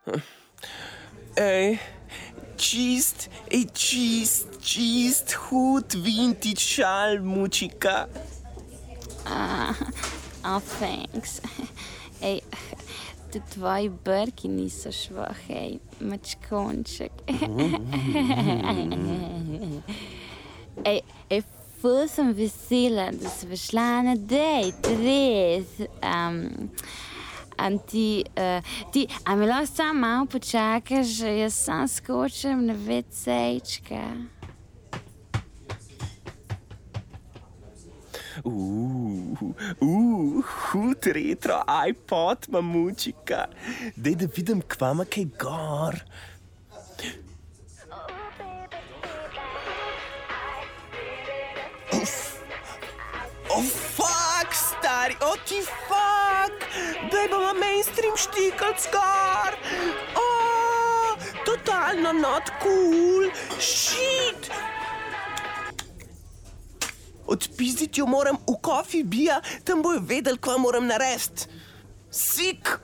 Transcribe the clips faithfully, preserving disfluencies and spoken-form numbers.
Ej, čist, ej, čist, čist, hud vintage šal, mučika. Ah, oh, thanks. Ej, tudi tvoji brki niso švoh, ej, mačkonček. Ej, ej, ful sem vesela, da sva šla na dejt, res. Um, Am ti, uh, ti, a mi lahko sam malo počakaš, jaz sam skočim na vecejčka. Uuu, uh, hud retro iPod, mamučika. Dej, da vidim k vama kaj gor. Oh, fuck, stari, oh, ti fuck! Daj bomo mainstream štikalt skor! Oh, totalno not cool! Shit! Odpizditi jo moram v Coffee Bija, tam bojo vedeli, kva moram narediti. Sik!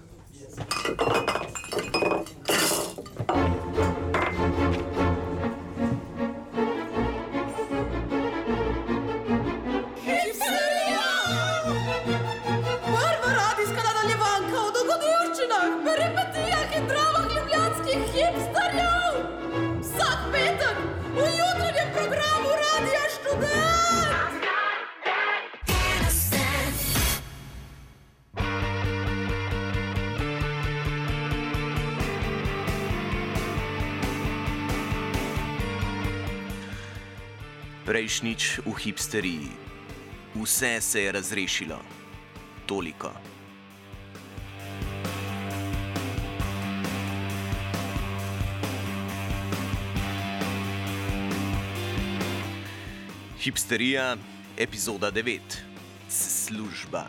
Prejšnjič v hipsteriji. Vse se je razrešilo. Toliko. Hipsterija, epizoda devet. Služba.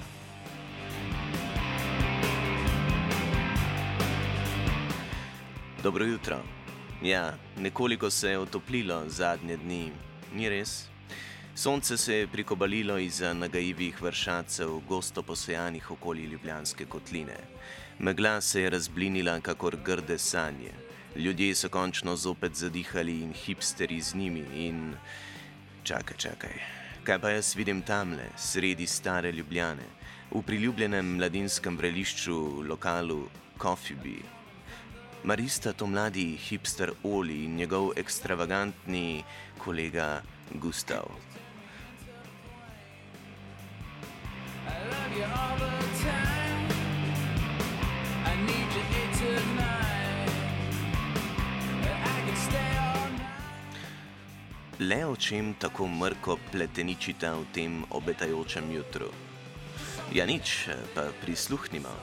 Dobro jutro. Ja, nekoliko se je otoplilo zadnje dni. Ni res? Sonce se je prikobalilo izza nagajivih vršacev gosto posejanih okoli Ljubljanske kotline. Megla se je razblinila kakor grde sanje. Ljudje so končno zopet zadihali in hipsteri z njimi in... Čakaj, čakaj. Kaj pa jaz vidim tamle, sredi stare Ljubljane, v priljubljenem mladinskem vrelišču lokalu Coffee Bija. Marista to mladi hipster Oli in njegov ekstravagantni kolega Gustav. Le o čem tako mrko pleteničita v tem obetajočem jutru? Ja nič, pa prisluhnimo.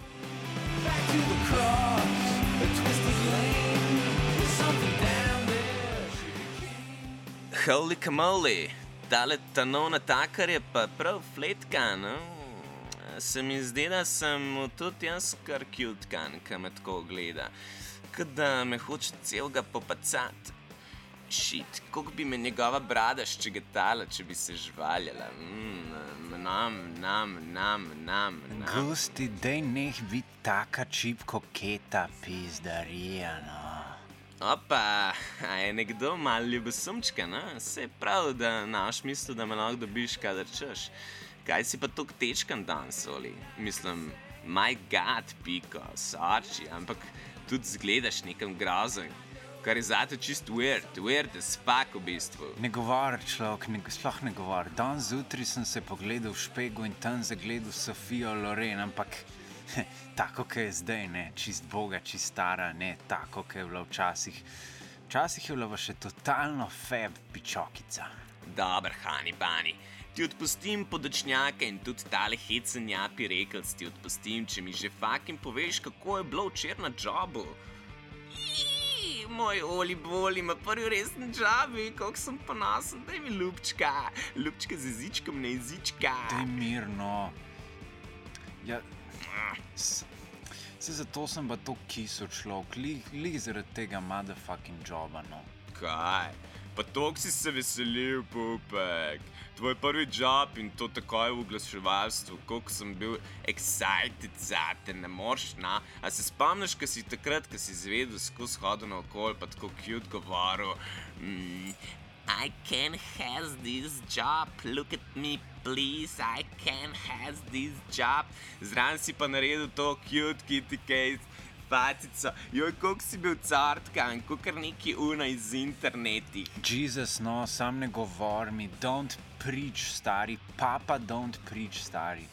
Holy camoli, tale Tanona Takar je pa prav fletkan, no? Se mi zdi, da sem mu tudi jaz kar cute-kan, ka me tako gleda. Kot da me hoče celega popacat. Shit, koliko bi me njegova brada ščegetala, če bi se žvaljala. Mm, nam, nam, nam, nam, nam. Gusti, dej neh biti taka čip koketa pizdarija, no. Opa, a je nekdo mal ljubosumčka, no? Se prav, da naš misli, da me lahko dobiš, kadar češ. Kaj si pa tok tečkan danes, Oli? Mislim, my god, piko, sorči, ampak tudi zgledaš nekam grozen. Kar je zato čist weird, weird as fuck v bistvu. Ne govor, človek, ne, sploh ne govor. Dan zjutraj sem se pogledal v špegu in tam zagledal Sofijo Loren, ampak tako, kaj je zdaj, ne, čist boga, čist stara, ne, tako, kaj je bila včasih. Včasih je bila pa še totalno feb pičokica. Dobar, hani bani. Ti odpustim podočnjaka in tudi tale hecen japi rekelc ti odpustim, če mi že fucking poveš, kako je bilo včeraj na jobu. Iiii, moj Oli boli, ima prvi resni jobi, koliko sem ponosen, daj mi ljubčka, ljubčka z jezičkom na jezička. Daj mirno. Ja, se, se zato sem pa to kisel človek, lih, lih zaradi tega motherfucking joba, no. Kaj? Pa toliko si se veselil, Pupek. Tvoj prvi job in to takoj v oglaševalstvu, koliko sem bil excited zate, ne moreš, na? A se spomniš, ko si takrat, ko si izvedel skozi hodil naokoli, pa tako cute govoril, mm, I can have this job, look at me please, I can have this job. Zraven si pa naredil to cute kitty case facico. Joj, koliko si bil cartkan, kakor neki una iz internetih. Jesus, no, sam ne govor mi, don't preach, stari, papa, don't preach, stari.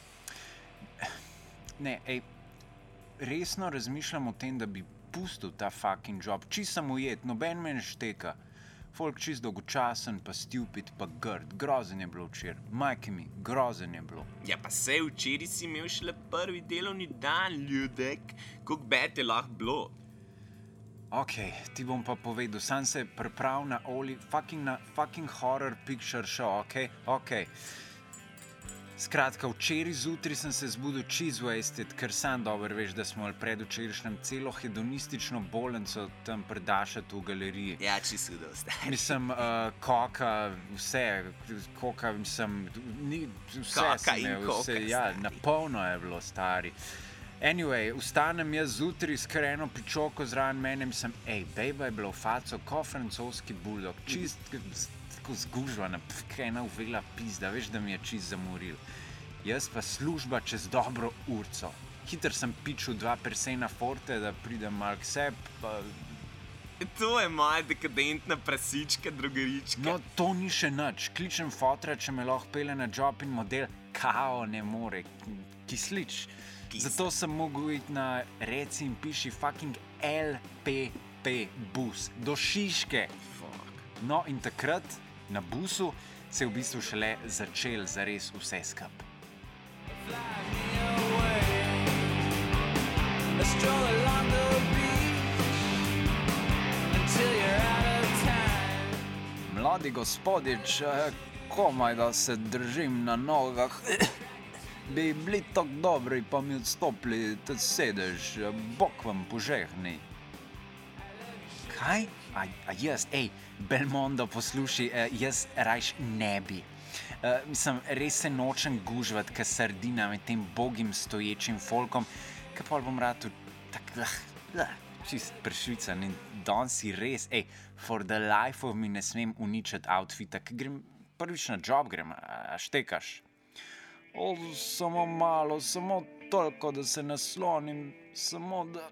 Ne, ej, resno razmišljam o tem, da bi pustil ta fucking job. Čist sem ujet, noben me ne šteka. Folk čist dolgočasen, pa stupid, pa grd. Grozen je bilo včer. Majke mi, grozen je bilo. Ja, pa sej včeraj si imel šele prvi delovni dan, ljudek. Koliko bed je lahko bilo? Ok, ti bom pa povedal, sam se priprav na oli, fucking, na fucking horror picture show, ok? Ok. Skratka, včeraj zjutraj sem se zbudil cheese wasted, ker sam dobro veš, da smo predvčerajšnjem celo hedonistično bolnico tam predašati v galeriji. Ja, čisto hudo, stari. Mislim, uh, koka, vse, koka, mislim, ni, vse Koka sem in imel, koka, vse, ja, stari. napolno je bilo, stari. Anyway, vstanem jaz zjutraj s kreno pičoko zraven mene, mislim, ej, bejba je bila v faco, ko francoski bulldog, čist, tako zgužvana, ena uvela pizda, veš, da mi je čist zamoril. Jaz pa služba čez dobro urco. Hitro sem pičil dva persena forte, da pridem malo k sebi, pa... To je moja dekadentna prasička, drugarička. No, to ni še nič. Kličem fotra, če me lahko pele na job in model. Kao ne more, kislič. Kis. Zato sem mogel iti na reci in piši fucking L P P bus. Do Šiške. Fuck. No, in takrat na busu se je v bistvu šele začel zares vse skup. Mladi gospodič, komaj da se držim na nogah, bi bili tako dobri, pa mi odstopili ta sedež, bok vam požehni. Kaj? A, a jaz, ej, Belmondo, posluši, jaz rajš ne bi. Uh, mislim, res se nočem gužvati, ka sardina med tem bogim stoječim folkom, ka pol bom rad tak, lah, lah, čist prešvican in danes si res, ej, for the life of me ne smem uničiti outfita, ka grem prvič na job, grem, a štekaš? O, samo malo, samo toliko, da se naslonim, samo da...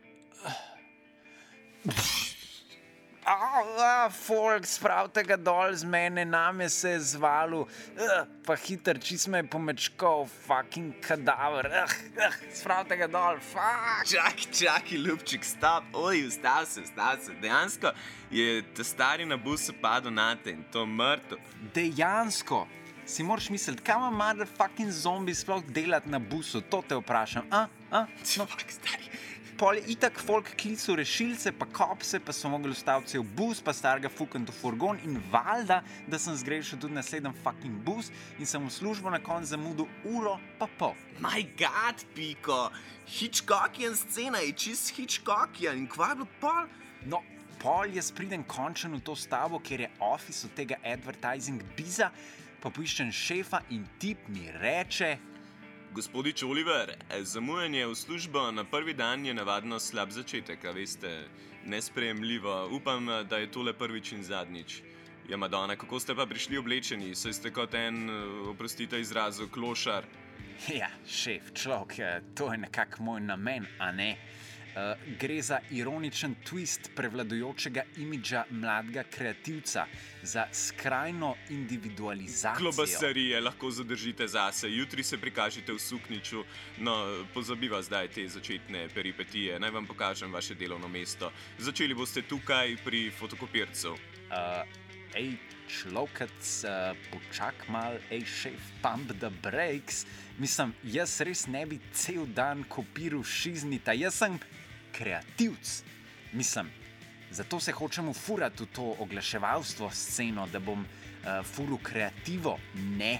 Ah, folk, spravite ga dol z mene, name se je zvalil, uh, pa hiter, čist me je pomečkal, fucking kadaver, uh, uh, spravite ga dol, fuck. Čaki, čaki, ljubčik, stop, oj, ustav se, ustav se. Dejansko je ta stari na busu padel na te in to mrtev. Dejansko, si moraš misliti, kaj ima motherfucking zombi sploh delati na busu, to te vprašam, a? a? No. Fuck, stari. Pol je itak folk klical rešilce, pa kopse, pa so mogli ustaviti cel bus, pa starega fucking v furgon in valjda, da sem zgrešil tudi naslednji fucking bus in sem v službo na koncu zamudil uro pa pol. My God, Piko, Hitchcockian scena je čist Hitchcockian in kva je bilo pol? No, pol jaz pridem končen v to stavbo, kjer je office od tega advertising biza, pa poiščem šefa in tip mi reče... Gospodič Oliver, zamujanje v službo na prvi dan je navadno slab začetek, a veste, nesprejemljivo. Upam, da je tole prvič in zadnjič. Ja, Madonna, kako ste pa prišli oblečeni? Saj ste kot en, oprostite izrazu, klošar. Ja, šef, človek, to je nekak moj namen, a ne? Uh, gre za ironičen twist prevladujočega imidža mladega kreativca, za skrajno individualizacijo. Klobasarije lahko zadržite zase, jutri se prikažite v sukniču, no, pozabiva zdaj te začetne peripetije, naj vam pokažem vaše delovno mesto. Začeli boste tukaj pri fotokopircu. Uh, ej, človek, uh, počak mal, ej, šef, pump the brakes. Mislim, jaz res ne bi cel dan kopiral šiznita, jaz sem kreativc. Mislim, zato se hočem ufurati v to oglaševalstvo sceno, da bom uh, furil kreativo, ne.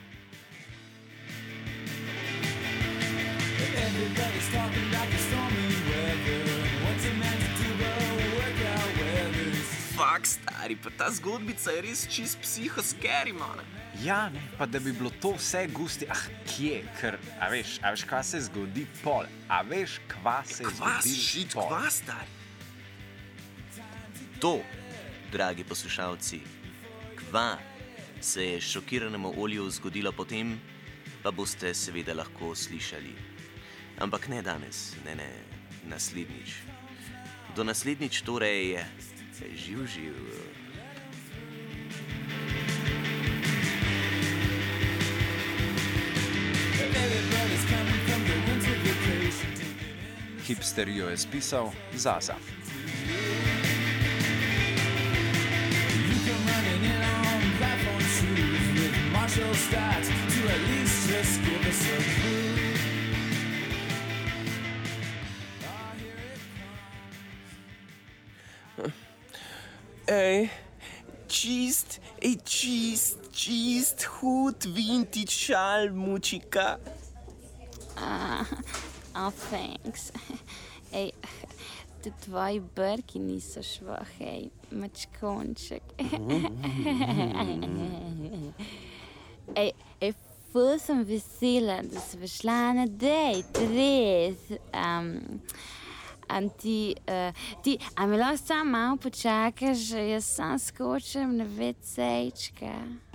Fak, stari, pa ta zgodbica je res čist psihoskeri, man. Ja, ne, pa da bi bilo to vse gusti, ah, kje, ker, a veš, a veš, kva se zgodi pol, a veš, kva se Kva, zgodi šit, pol. kva, stari. To, dragi poslušalci, kva se je šokiranemu olju zgodilo potem, pa boste seveda lahko slišali. Ampak ne danes, ne, ne, naslednjič. Do naslednjič torej, živ, živ. Hipsterijo je spisal Zaza. Ej, čist, ej, čist, čist, hud vintage šal, mučika. Uh, oh, thanks. Ej, tudi tvoji brki niso šlo, hej, mačkonček. Ej, ej, ful sem vesela, da sva šla na dejt, res. Um, Am ti, uh, ti, a mi lahko samo malo počakaš, jaz sam skočim na vecejčka.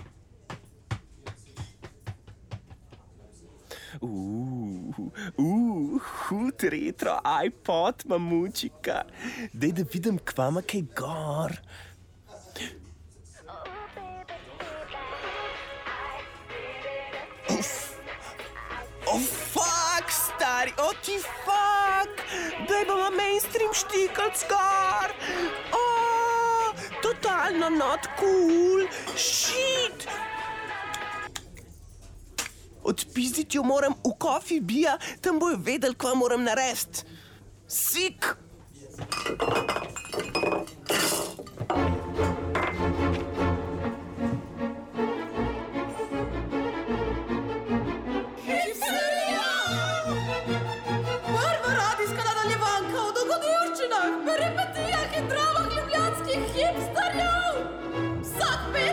Uuu, uh, hud retro iPod, mamučika. Dej, da vidim, kva ima kaj gor. Oh, fuck, stari, oh, ti fuck! Daj bomo mainstream štikalt skor! Oh, totalno not cool! Shit! Odpizditi jo moram v Coffee Bija, tam bojo vedeli, kva moram narediti. Sik! Peripetijah in dramah ljubljanskih hipsterjev! Vsak ve,